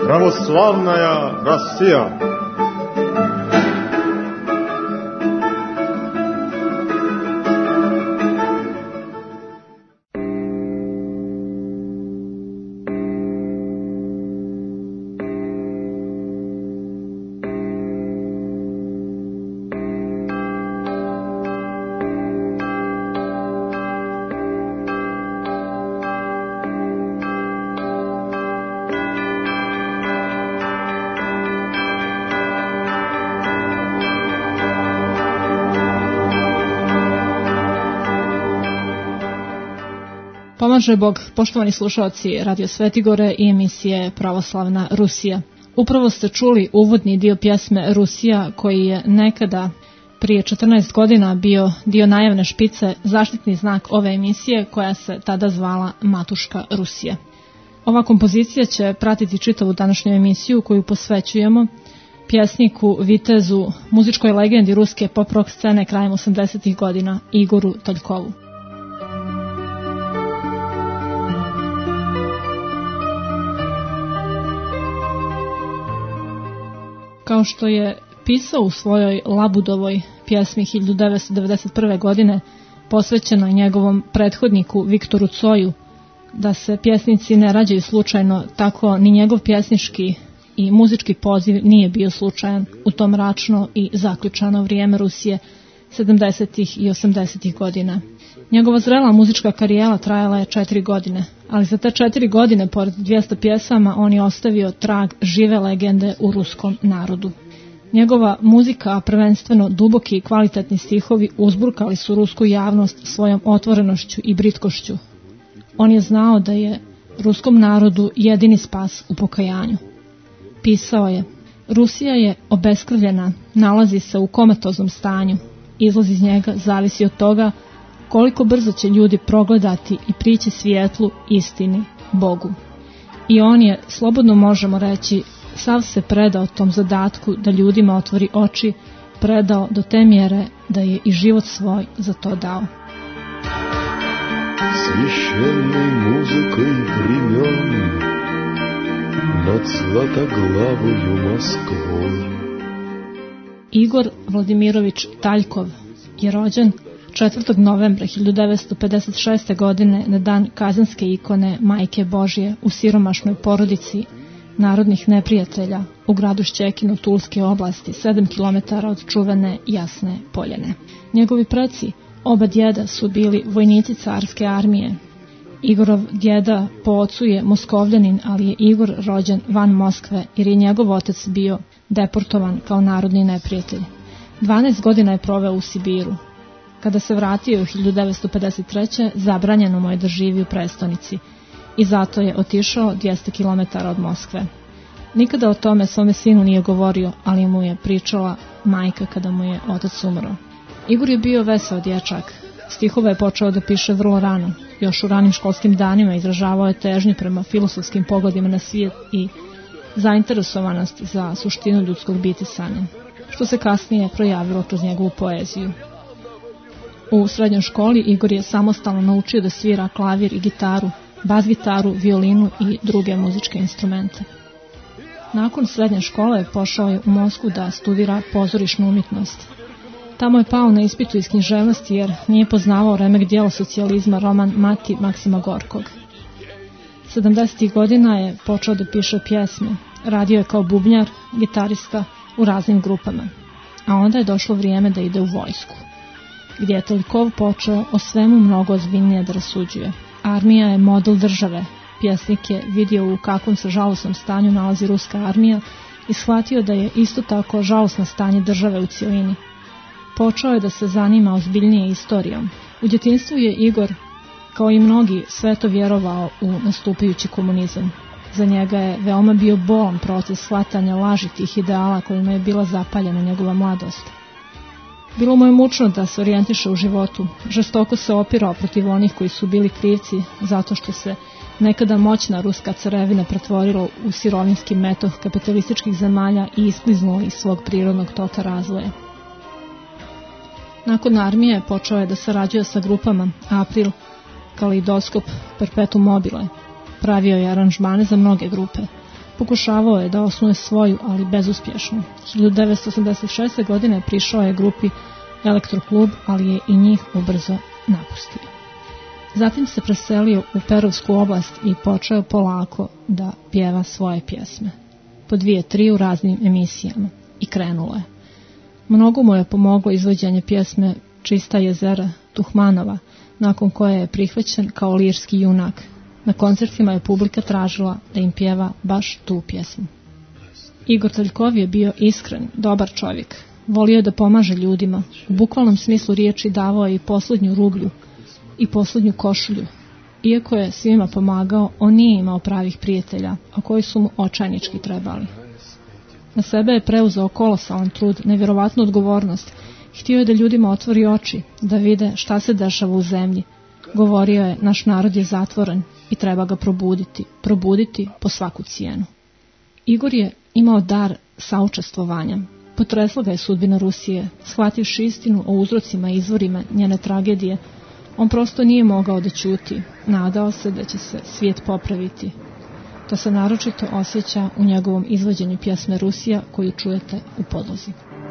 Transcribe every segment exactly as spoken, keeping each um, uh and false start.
Православная Россия. Pomaže Bog, poštovani slušalci Radio Svetigore i emisije Pravoslavna Rusija. Upravo ste čuli uvodni dio pjesme Rusija, koji je nekada prije četrnaest godina bio dio najavne špice, zaštitni znak ove emisije koja se tada zvala Matuška Rusija. Ova kompozicija će pratiti čitavu današnju emisiju koju posvećujemo pjesniku, vitezu, muzičkoj legendi ruske pop-rock scene krajem osamdesetih godina Igoru Toljkovu. Kao što je pisao u svojoj Labudovoj pjesmi hiljadu devetsto devedeset prve. godine, posvećenoj njegovom prethodniku Viktoru Coju, da se pjesnici ne rađaju slučajno, tako ni njegov pjesnički i muzički poziv nije bio slučajan u to mračno i zaključano vrijeme Rusije sedamdesetih i osamdesetih godina. Njegova zrela muzička karijera trajala je četiri godine, ali za te četiri godine, pored dvjesto pjesama, on je ostavio trag žive legende u ruskom narodu. Njegova muzika, a prvenstveno duboki i kvalitetni stihovi, uzburkali su rusku javnost svojom otvorenošću i britkošću. On je znao da je ruskom narodu jedini spas u pokajanju. Pisao je: Rusija je obeskrvljena, nalazi se u komatoznom stanju. Izlaz iz njega zavisi od toga koliko brzo će ljudi progledati i prići svijetlu, istini, Bogu. I on je, slobodno možemo reći, sav se predao tom zadatku da ljudima otvori oči, predao do te mjere da je i život svoj za to dao. Священной музыкой времен над златоглавою Москвой. Igor Vladimirović Taljkov je rođen četvrtog novembra hiljadu devetsto pedeset šeste. godine na dan kazanske ikone Majke Božje u siromašnoj porodici narodnih neprijatelja u gradu Šćekinu Tulske oblasti, sedam kilometara od čuvene Jasne Poljane. Njegovi preci, oba djeda, su bili vojnici carske armije. Igorov djeda po ocu je Moskovljanin, ali je Igor rođen van Moskve jer je njegov otac bio deportovan kao narodni neprijatelj. dvanaest godina je proveo u Sibiru. Kada se vratio u hiljadu devetsto pedeset treće. zabranjeno mu je da živi u prestonici i zato je otišao dvjesto kilometara od Moskve. Nikada o tome svome sinu nije govorio, ali mu je pričala majka kada mu je otac umro. Igor je bio veseo dječak. Stihove je počeo da piše vrlo rano. Još u ranim školskim danima izražavao je težnju prema filosofskim pogledima na svijet i zainteresovanost za suštinu ljudskog bitisanja, što se kasnije projavilo kroz njegovu poeziju. U srednjoj školi Igor je samostalno naučio da svira klavir i gitaru, bas-gitaru, violinu i druge muzičke instrumente. Nakon srednje škole pošao je u Moskvu da studira pozorišnu umjetnost. Tamo je pao na ispitu iz književnosti jer nije poznavao remek djela socijalizma roman Mati Maksima Gorkog. sedamdesetih godina je počeo da piše pjesme, radio je kao bubnjar, gitarista u raznim grupama, a onda je došlo vrijeme da ide u vojsku, gdje je Toljkov počeo o svemu mnogo ozbiljnije da rasuđuje. Armija je model države. Pjesnik je vidio u kakvom se žalosnom stanju nalazi ruska armija i shvatio da je isto tako žalosno stanje države u cijelini. Počeo je da se zanima ozbiljnije istorijom. U djetinjstvu je Igor, kao i mnogi, sveto vjerovao u nastupajući komunizam. Za njega je veoma bio bolan proces shvatanja laži tih ideala kojima je bila zapaljena njegova mladost. Bilo mu je mučno da se orijentiše u životu. Žestoko se opirao protiv onih koji su bili krivci zato što se nekada moćna ruska carevina pretvorila u sirovinski metoh kapitalističkih zemalja i iskliznuo iz svog prirodnog toka razvoja. Nakon armije počeo je da sarađuje sa grupama April, Kaleidoskop, Perpetuum mobile. Pravio je aranžmane za mnoge grupe. Pokušavao je da osnuje svoju, ali bezuspješno. hiljadu devetsto osamdeset šeste. godine prišao je grupi Elektroklub, ali je i njih ubrzo napustio. Zatim se preselio u Perovsku oblast i počeo polako da pjeva svoje pjesme. Po dvije, tri u raznim emisijama. I krenulo je. Mnogo mu je pomoglo izvođenje pjesme Čista jezera Tuhmanova, nakon koje je prihvaćen kao lirski junak. Na koncertima je publika tražila da im pjeva baš tu pjesmu. Igor Taljkov je bio iskren, dobar čovjek. Volio je da pomaže ljudima. U bukvalnom smislu riječi davao je i posljednju rublju i posljednju košulju. Iako je svima pomagao, on nije imao pravih prijatelja, a koji su mu očajnički trebali. Na sebe je preuzeo kolosalan trud, nevjerovatnu odgovornost. Htio je da ljudima otvori oči, da vide šta se dešava u zemlji. Govorio je, naš narod je zatvoren i treba ga probuditi, probuditi po svaku cijenu. Igor je imao dar saučestvovanja. Potresla ga je sudbina Rusije, shvativši istinu o uzrocima i izvorima njene tragedije. On prosto nije mogao da ćuti, nadao se da će se svijet popraviti. To se naročito osjeća u njegovom izvođenju pjesme Rusija koju čujete u podlozi.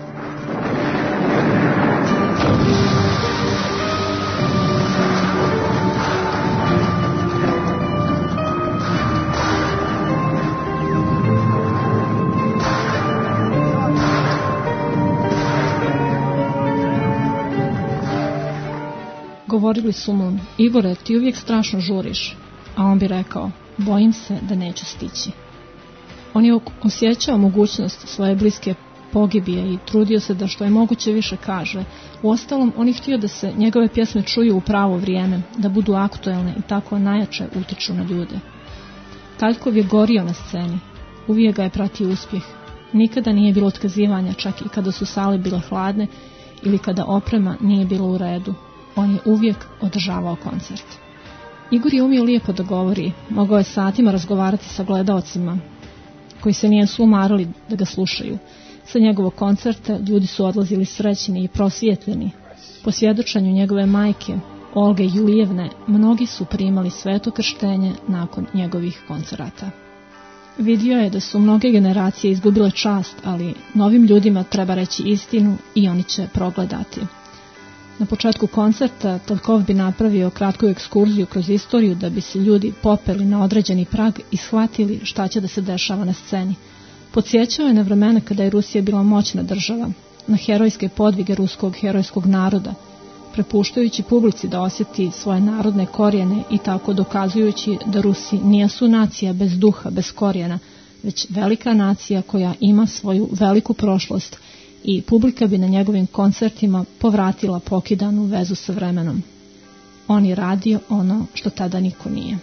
Govorili su mu, Igore, ti uvijek strašno žuriš, a on bi rekao, bojim se da neću stići. On je osjećao mogućnost svoje bliske pogibije i trudio se da što je moguće više kaže. Uostalom, on je htio da se njegove pjesme čuju u pravo vrijeme, da budu aktuelne i tako najjače utiču na ljude. Taljkov je gorio na sceni, uvijek ga je pratio uspjeh. Nikada nije bilo otkazivanja, čak i kada su sale bile hladne ili kada oprema nije bila u redu. On je uvijek održavao koncert. Igor je umio lijepo da govori, mogao je satima razgovarati sa gledaocima, koji se nisu umarali da ga slušaju. Sa njegovog koncerta ljudi su odlazili srećni i prosvjetljeni. Po svjedočanju njegove majke, Olge Julijevne, mnogi su primali sveto krštenje nakon njegovih koncerata. Vidio je da su mnoge generacije izgubile čast, ali novim ljudima treba reći istinu i oni će progledati. Na početku koncerta Taljkov bi napravio kratku ekskurziju kroz istoriju da bi se ljudi popeli na određeni prag i shvatili šta će da se dešava na sceni. Podsjećao je na vremena kada je Rusija bila moćna država, na herojske podvige ruskog herojskog naroda, prepuštajući publici da osjeti svoje narodne korijene i tako dokazujući da Rusi nijesu nacija bez duha, bez korijena, već velika nacija koja ima svoju veliku prošlost i publika bi na njegovim koncertima povratila pokidanu vezu sa vremenom. On je radio ono što tada niko nije.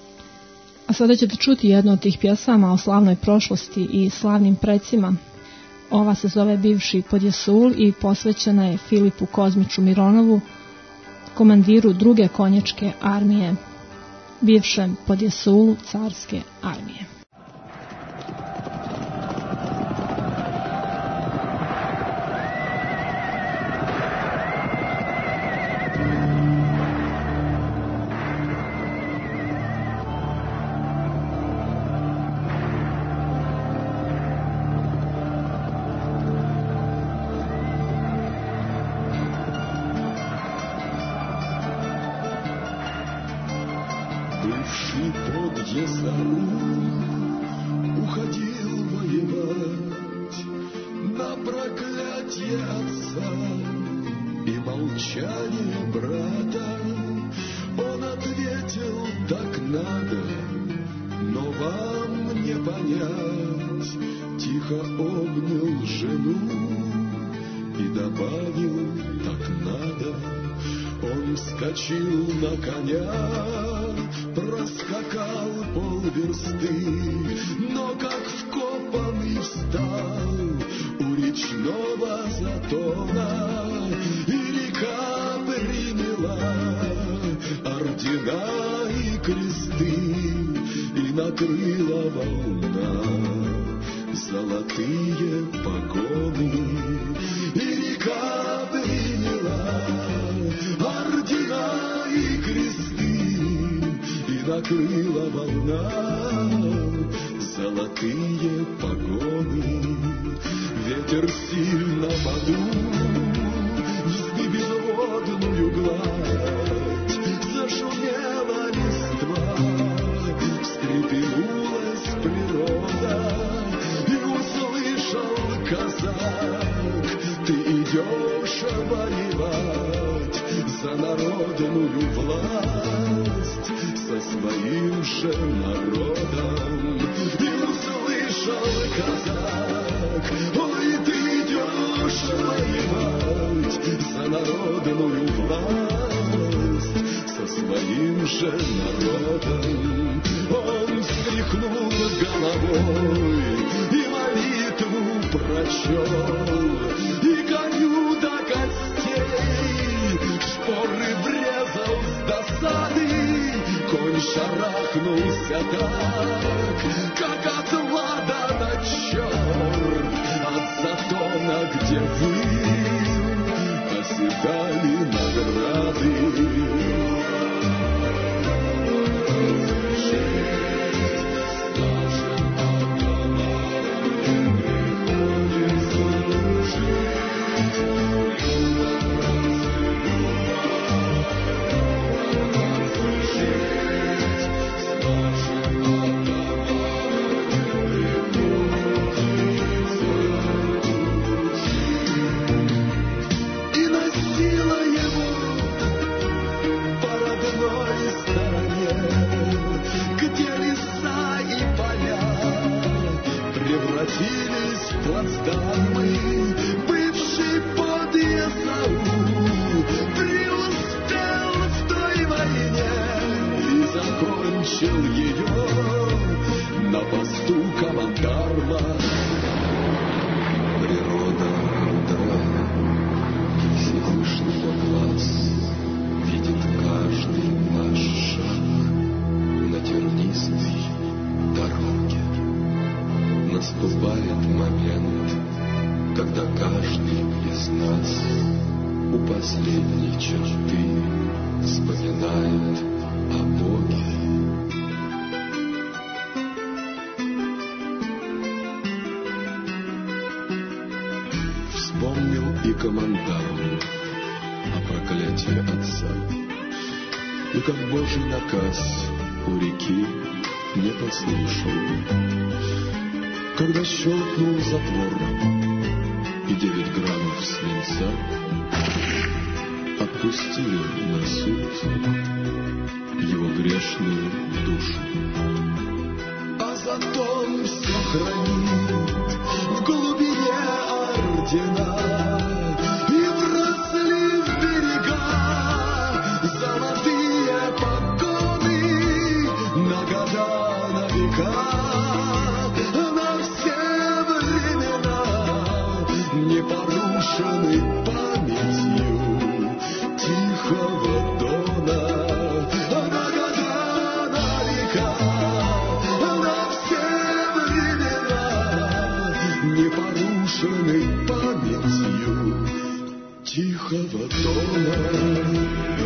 A sada ćete čuti jednu od tih pjesama o slavnoj prošlosti i slavnim precima. Ova se zove Bivši Podjesul i posvećena je Filipu Kozmiću Mironovu, komandiru druge konjičke armije, bivšem Podjesulu carske armije. Бывший Подъезал уходил воевать на проклятие отца и молчание брата. Он ответил, так надо, но вам не понять. Тихо обнял жену и добавил, так надо. Он вскочил на коня, проскакал полверсты, но как вкопанный встал у речного затона, и река приняла ордена и кресты, и накрыла волна золотые погоны, и река приняла ордена и кресты, накрыла волна золотые золотые погоны. Ветер сильно подул, взби безводную гладь, зашумела листва, встрепенулась природа, и услышал казак: ты идешь воевать за народную власть со своим же народом. И услышал казак: ой, ты идешь воевать за народную власть со своим же народом. Он встряхнул головой и молитву прочел, и коню до костей шпоры врезал с досады. Конь шарахнулся так, как от ладана черт, от затона, где выл, оседали награды. Превратились в плацдармы, бывший подъезд преуспел в той войне и закончил ее на посту командарма. Природа мудрая, Всевышнего глаз видит каждый наш шаг на тернистой дороге. Наступает момент, когда каждый из нас у последней черты вспоминает о Боге. Вспомнил и командарм о проклятии отца, и как Божий наказ у реки не послушал. Когда щелкнул затвор и девять граммов свинца отпустили на суд его грешную душу. А зато он все хранит в глубине ордена, и вросли в берега золотые погоны на года, на века. Непорушенный памятью тихого дона, на года, на века, на все времена, непорушенный памятью тихого дона.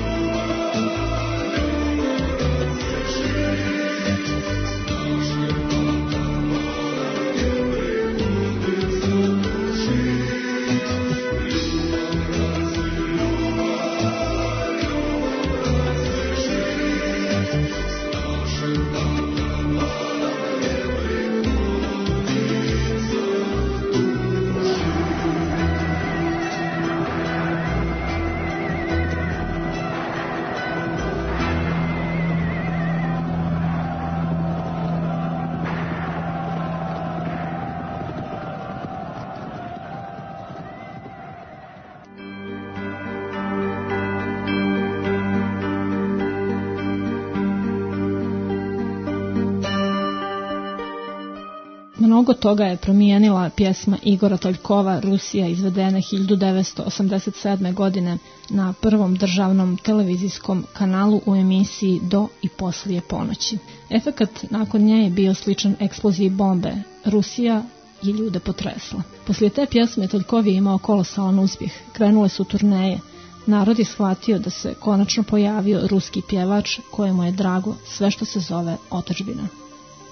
Mnogo toga je promijenila pjesma Igora Toljkova Rusija, izvedena hiljadu devetsto osamdeset sedme. godine na prvom državnom televizijskom kanalu u emisiji Do i poslije ponoći. Efekat nakon nje je bio sličan eksploziji bombe. Rusija je ljude potresla. Poslije te pjesme Toljkov je imao kolosalan uspjeh. Krenule su turneje. Narod je shvatio da se konačno pojavio ruski pjevač kojemu je drago sve što se zove otadžbina. I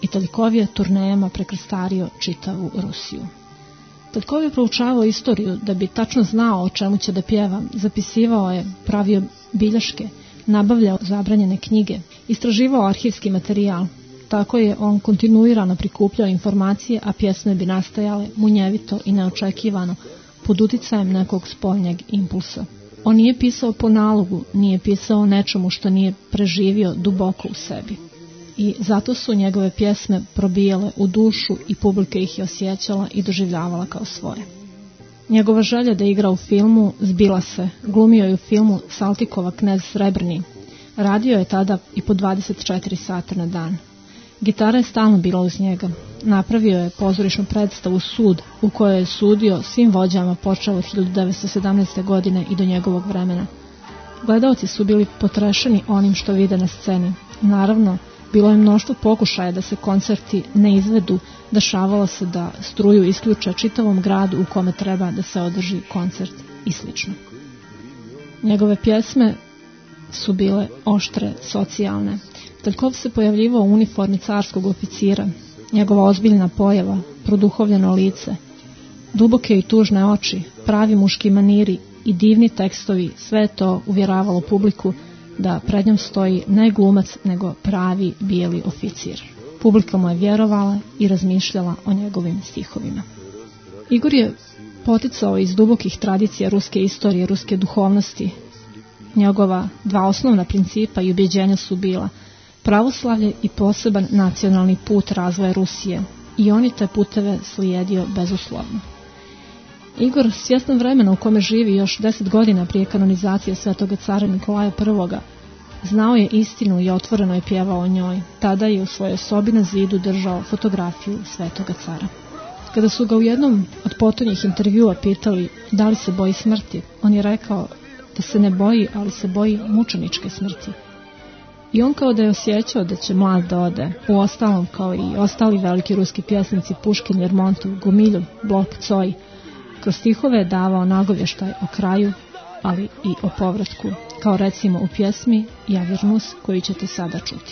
Taljkov je turnejama prekrstario čitavu Rusiju. Taljkov je proučavao istoriju da bi tačno znao o čemu će da pjeva, zapisivao je, pravio bilješke, nabavljao zabranjene knjige, istraživao arhivski materijal. Tako je on kontinuirano prikupljao informacije, a pjesme bi nastajale munjevito i neočekivano, pod uticajem nekog spoljnjeg impulsa. On nije pisao po nalogu, nije pisao o nečemu što nije preživio duboko u sebi. I zato su njegove pjesme probijale u dušu i publika ih je osjećala i doživljavala kao svoje. Njegova želja da igra u filmu zbila se, glumio je u filmu Saltikova Knez Srebrni. Radio je tada i po dvadeset četiri sata na dan. Gitara je stalno bila uz njega. Napravio je pozorišnu predstavu Sud, u kojoj je sudio svim vođama počeo od hiljadu devetsto sedamnaeste. godine i do njegovog vremena. Gledaoci su bili potrešeni onim što vide na sceni. Naravno, bilo je mnoštvo pokušaja da se koncerti ne izvedu, dešavalo se da struju isključe čitavom gradu u kome treba da se održi koncert i slično. Njegove pjesme su bile oštre, socijalne. Taljkov se pojavljivao u uniformi carskog oficira, njegova ozbiljna pojava, produhovljeno lice, duboke i tužne oči, pravi muški maniri i divni tekstovi, sve to uvjeravalo publiku da pred njom stoji ne glumac nego pravi bijeli oficir. Publika mu je vjerovala i razmišljala o njegovim stihovima. Igor je poticao iz dubokih tradicija ruske istorije, ruske duhovnosti. Njegova dva osnovna principa i ubjeđenja su bila pravoslavlje i poseban nacionalni put razvoja Rusije, i on je te puteve slijedio bezuslovno. Igor, svjestan vremena u kome živi još deset godina prije kanonizacije svetoga cara Nikolaja Prvoga, znao je istinu i otvoreno je pjevao o njoj. Tada je u svojoj sobi na zidu držao fotografiju svetoga cara. Kada su ga u jednom od potonjih intervjua pitali da li se boji smrti, on je rekao da se ne boji, ali se boji mučeničke smrti. I on kao da je osjećao da će mlad da ode, u ostalom kao i ostali veliki ruski pjesnici Puškin, Lermontov, Gumiljov, Blok, Coj, kroz stihove je davao nagovještaj o kraju, ali i o povratku, kao recimo u pjesmi Ja Virnus, koju ćete sada čuti.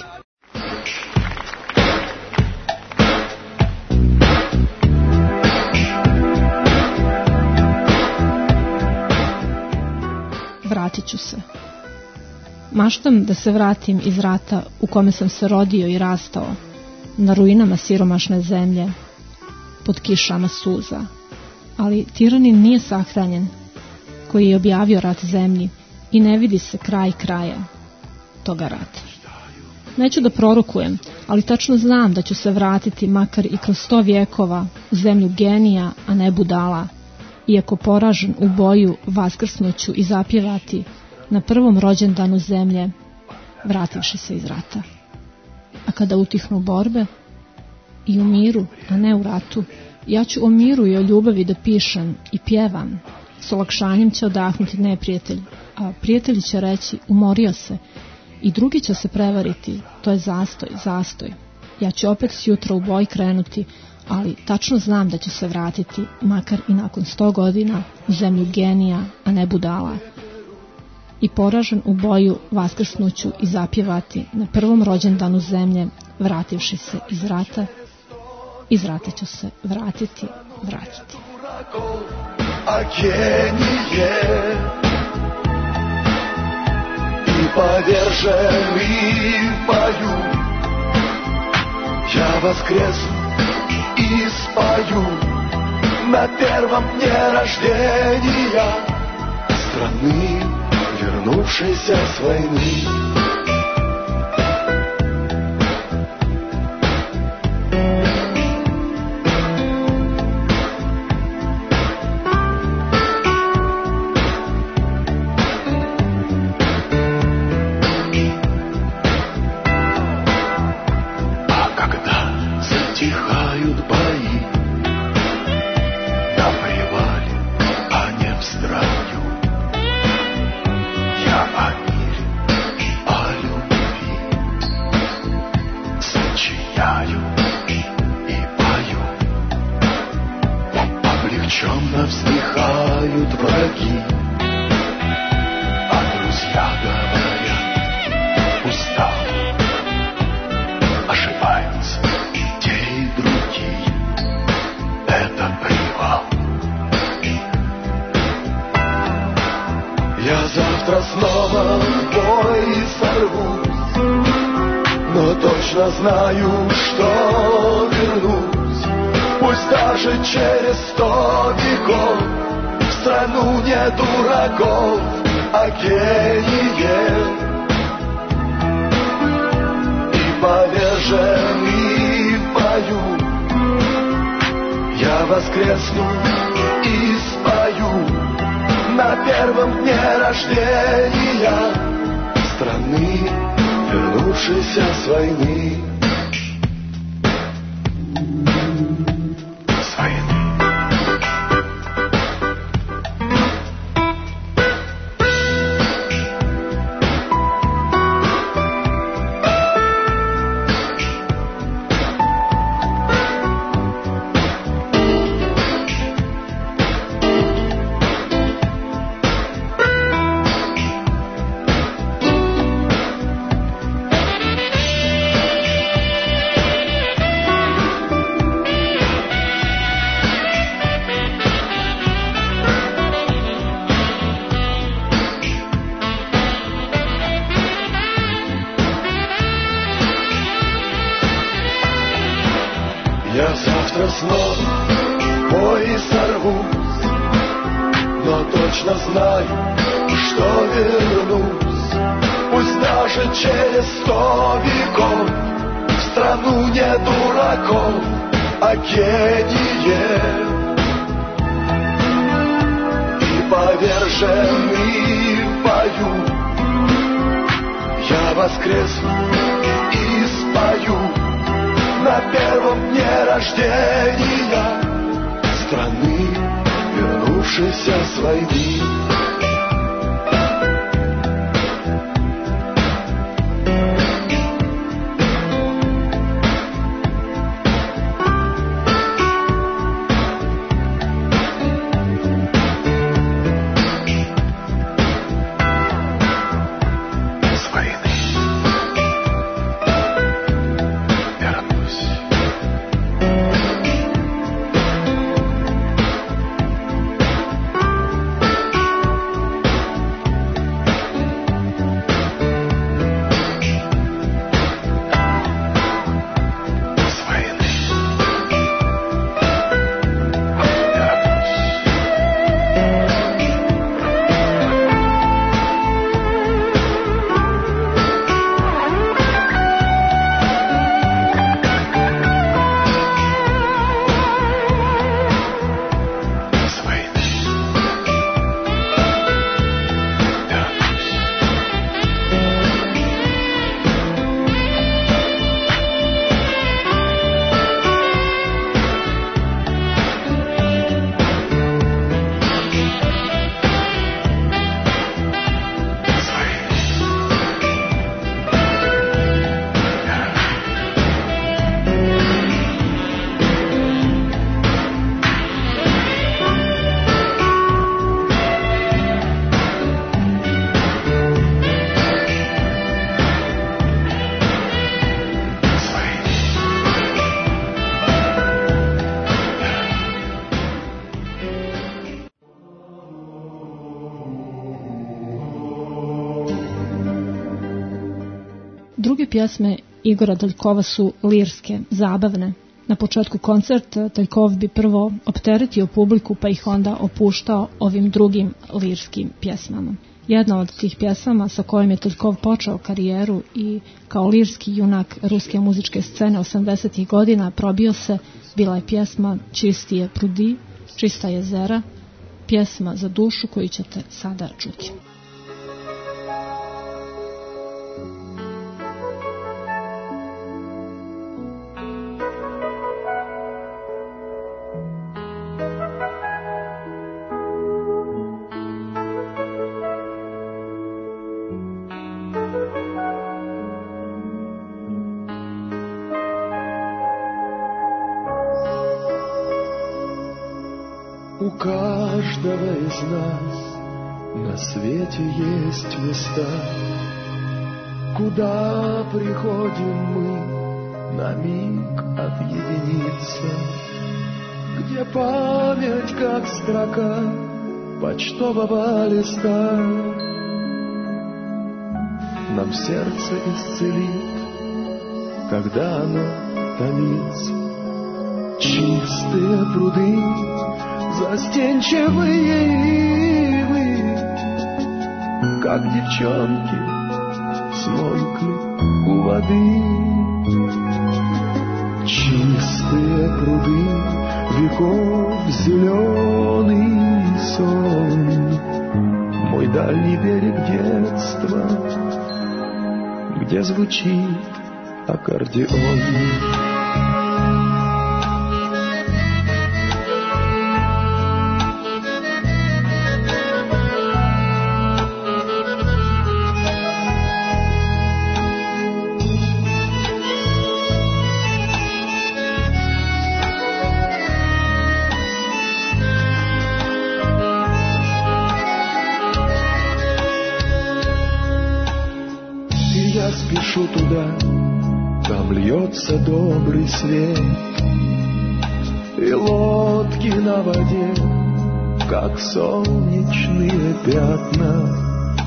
Vratit ću se. Maštam da se vratim iz rata u kome sam se rodio i rastao, na ruinama siromašne zemlje, pod kišama suza. Ali tiranin nije sahranjen, koji je objavio rat zemlji, i ne vidi se kraj kraja toga rata. Neću da prorokujem, ali tačno znam da ću se vratiti makar i kroz sto vjekova u zemlju genija, a ne budala, iako poražen u boju vaskrsnuću i zapjevati na prvom rođendanu zemlje, vrativši se iz rata. A kada utihnu borbe, i u miru, a ne u ratu, ja ću o miru i o ljubavi da pišem i pjevam. S olakšanjem će odahnuti neprijatelj, a prijatelji će reći umorio se, i drugi će se prevariti, to je zastoj, zastoj. Ja ću opet sjutra u boj krenuti, ali tačno znam da ću se vratiti, makar i nakon sto godina, u zemlju genija, a ne budala. I poražen u boju vaskrsnuću i zapjevati na prvom rođendanu zemlje, vrativši se iz rata, iz rata ću se vratiti, vratiti. А гение и поверженный в бою я воскресну и спою на первом дне рождения страны, вернувшейся с войны. точно знаю, что вернусь, пусть даже через сто веков, в страну не дураков, а гениев. И поверженный в бою я воскресну и спою на первом дне рождения страны, вернувшейся с войны. С войны. Я завтра снова в бой сорвусь, но точно знаю, что вернусь, пусть даже через сто веков, в страну не дураков, а гениев. И поверженный в бою я воскресну и спою на первом дне рождения страны, вернувшейся с войны. Druge pjesme Igora Daljkova su lirske, zabavne. Na početku koncerta Daljkov bi prvo opteretio publiku pa ih onda opuštao ovim drugim lirskim pjesmama. Jedna od tih pjesama sa kojim je Daljkov počeo karijeru i kao lirski junak ruske muzičke scene osamdesetih godina probio se, bila je pjesma Čistije prudi, Čista jezera, pjesma za dušu koju ćete sada čuti. У каждого из нас на свете есть места, куда приходим мы на миг отъединиться, где память, как строка почтового листа, нам сердце исцелит когда оно томится. Чистые пруды, застенчивые ивы, как девчонки смолкли у воды. Чистые пруды, веков зеленый сон, мой дальний берег детства, где звучит аккордеон. Спешу туда, там льется добрый свет, и лодки на воде, как солнечные пятна.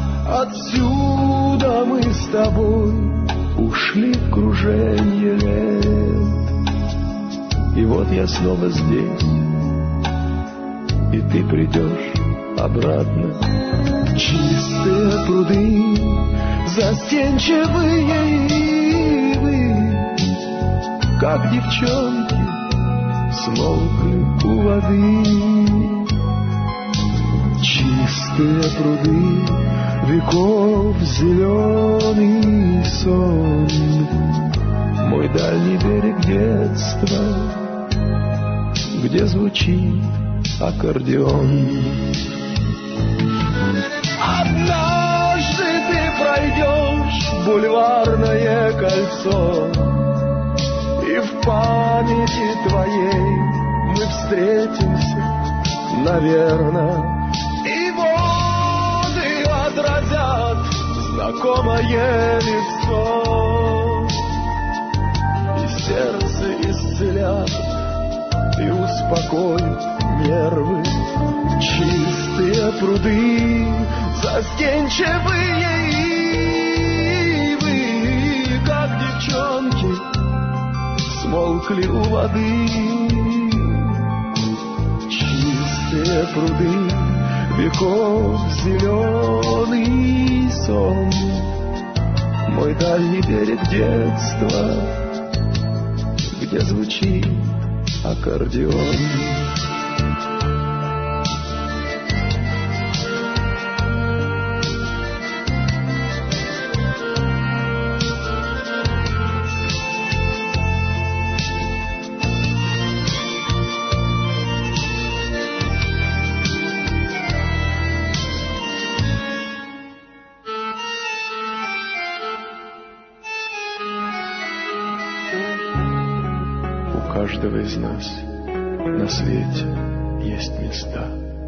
Отсюда мы с тобой ушли в круженье лет, и вот я снова здесь, и ты придешь обратно. Чистые пруды, застенчивые ивы, как девчонки смолкли у воды. Чистые пруды, веков зеленый сон, мой дальний берег детства, где звучит аккордеон. Однажды ты пройдешь бульварное кольцо, и в памяти твоей мы встретимся, наверно, и воды отразят знакомое лицо, и сердце исцелят и успокоит нервы. Чистые пруды, застенчивые ивы, как девчонки смолкли у воды. Чистые пруды, веков зеленый сон, мой дальний берег детства, где звучит аккордеон. У каждого из нас на свете есть места,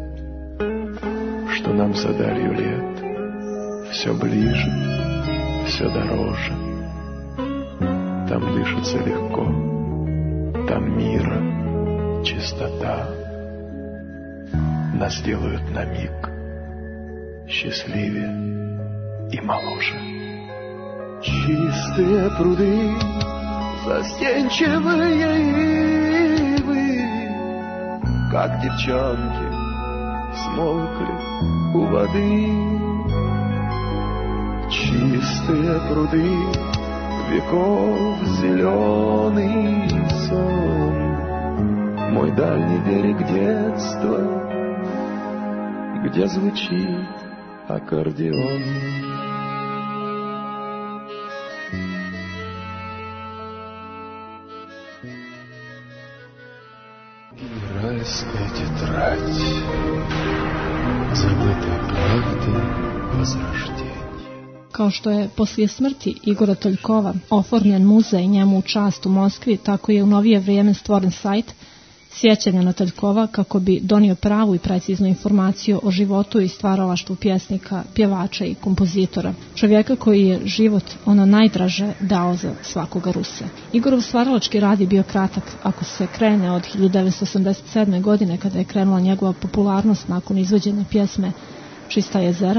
что нам за далью лет все ближе, все дороже. Там дышится легко, там мира, чистота. Нас делают на миг счастливее и моложе. Чистые пруды, застенчивые ивы, как девчонки смолкли у воды. Чистые пруды, веков зеленый сон, мой дальний берег детства, где звучит аккордеон. Генеральская тетрадь забытой правды возрождения. Kao što je poslije smrti Igora Toljkova oformljen muzej njemu u čast u Moskvi, tako je u novije vrijeme stvoren sajt sjećanja na Toljkova kako bi donio pravu i preciznu informaciju o životu i stvaralaštvu pjesnika, pjevača i kompozitora. Čovjeka koji je život ono najdraže dao za svakoga Rusa. Igorov stvaralački rad je bio kratak, ako se krene od hiljadu devetsto osamdeset sedme. godine kada je krenula njegova popularnost nakon izvođenja pjesme Čista jezera,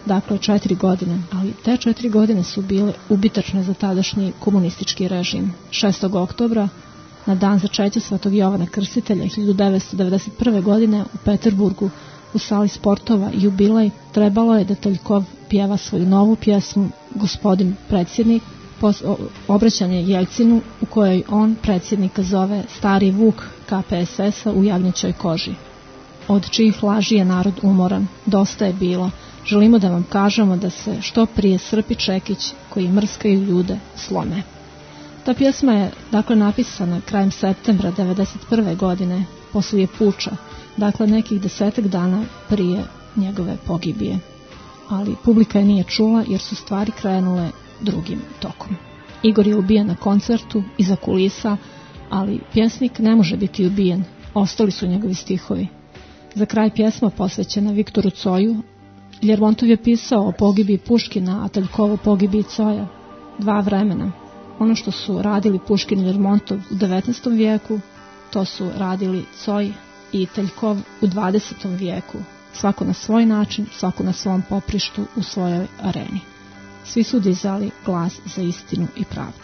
dakle četiri godine, ali te četiri godine su bile ubitačne za tadašnji komunistički režim. šestog oktobra, na dan začeća Svetog Jovana Krstitelja hiljadu devetsto devedeset prve. godine u Peterburgu u sali sportova Jubilej trebalo je da Taljkov pjeva svoju novu pjesmu Gospodin predsjednik, obraćanje Jeljcinu, u kojoj on predsjednika zove Stari Vuk K P S S-a u jagnjećoj koži. Od čijih laži je narod umoran, dosta je bilo. Želimo da vam kažemo da se što prije Srp i Čekić, koji mrskaju ljude, slome. Ta pjesma je dakle napisana krajem septembra devedeset prve. godine, poslije puča, dakle nekih desetak dana prije njegove pogibije. Ali publika je nije čula jer su stvari krenule drugim tokom. Igor je ubijen na koncertu iza kulisa, ali pjesnik ne može biti ubijen, ostali su njegovi stihovi. Za kraj pjesma posvećena Viktoru Coju. Ljermontov je pisao o pogibiji Puškina, a Taljkov o pogibiji Coja. Dva vremena. Ono što su radili Puškin i Ljermontov u devetnaestom vijeku, to su radili Coj i Taljkov u dvadesetom vijeku. Svako na svoj način, svako na svom poprištu, u svojoj areni. Svi su dizali glas za istinu i pravdu.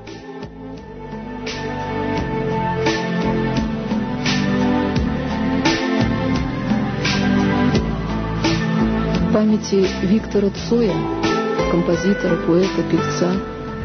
Памяти Виктора Цоя, композитора, поэта, певца.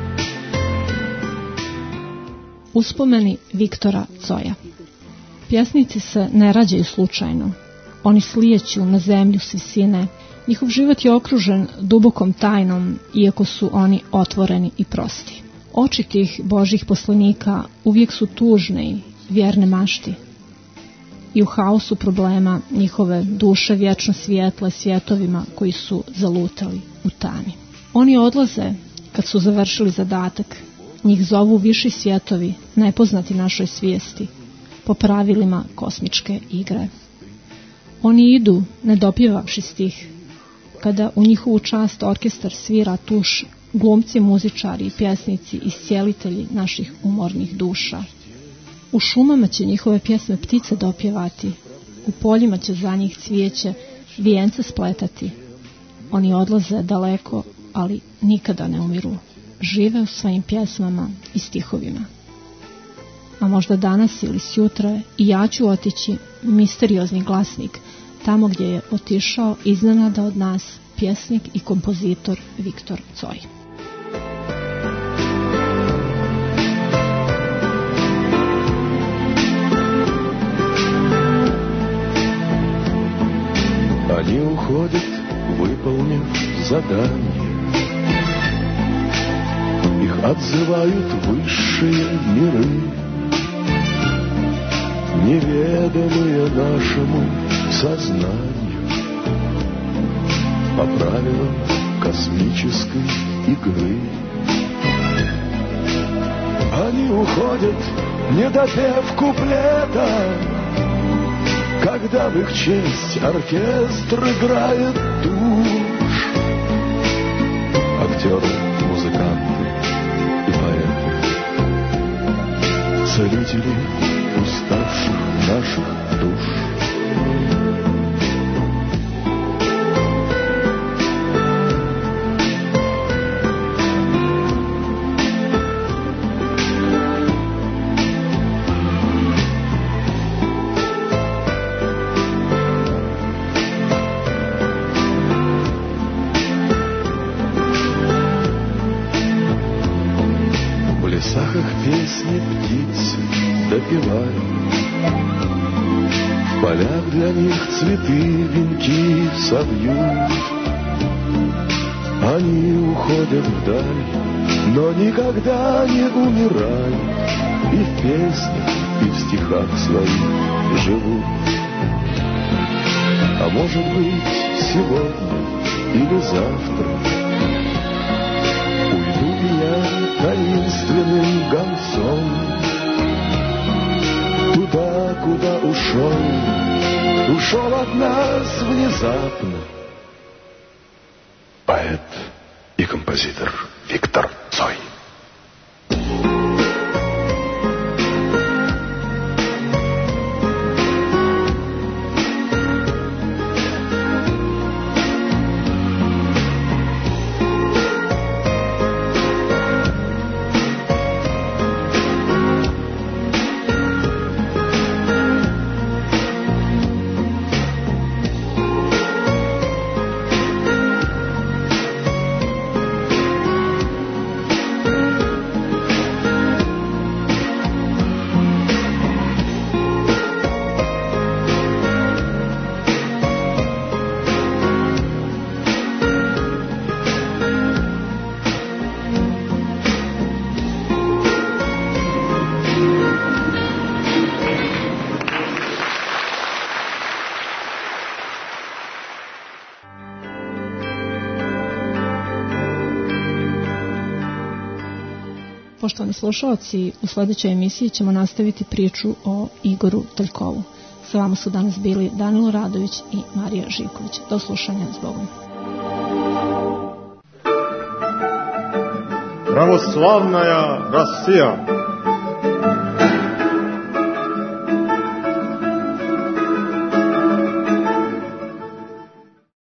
Uspomeni Viktora Coja. Pjesnici se ne rađaju slučajno. Oni slijeću na zemlju s visine. Njihov život je okružen dubokom tajnom, iako su oni otvoreni i prosti. Oči tih Božih poslanika uvijek su tužne i vjerne mašti. I u haosu problema njihove duše vječno svijetle svjetovima koji su zalutali u tami. Oni odlaze kad su završili zadatak. Njih zovu viši svjetovi, nepoznati našoj svijesti, po pravilima kosmičke igre. Oni idu, ne dopjevavši stih. Kada u njihovu čast orkestar svira tuš, glumci, muzičari i pjesnici, iscijelitelji naših umornih duša. U šumama će njihove pjesme ptice dopjevati, u poljima će za njih cvijeće vijence spletati. Oni odlaze daleko, ali nikada ne umiru. Žive u svojim pjesmama i stihovima. A možda danas ili sjutra i ja ću otići, misteriozni glasnik, tamo gdje je otišao iznenada od nas pjesnik i kompozitor Viktor Coj. Они уходят, выполнив задание. Их отзывают высшие миры, неведомые нашему сознанию, по правилам космической игры. Они уходят, не допев куплета, когда в их честь оркестр играет тушь. Актеры, музыканты и поэты, целители уставших наших душ. Песни птицы допевают, в полях для них цветы венки совьют. Они уходят вдаль, но никогда не умирают, и в песнях, и в стихах своих живут. А может быть, сегодня или завтра уйду я таинственным гонцом туда, куда ушел, ушел от нас внезапно поэт и композитор Виктор Цой. Poštovani slušalci, u sledećoj emisiji ćemo nastaviti priču o Igoru Taljkovu. Sa vama su danas bili Danilo Radović i Marija Živković. Do slušanja, zbogom. Pravoslavnaja Rasija.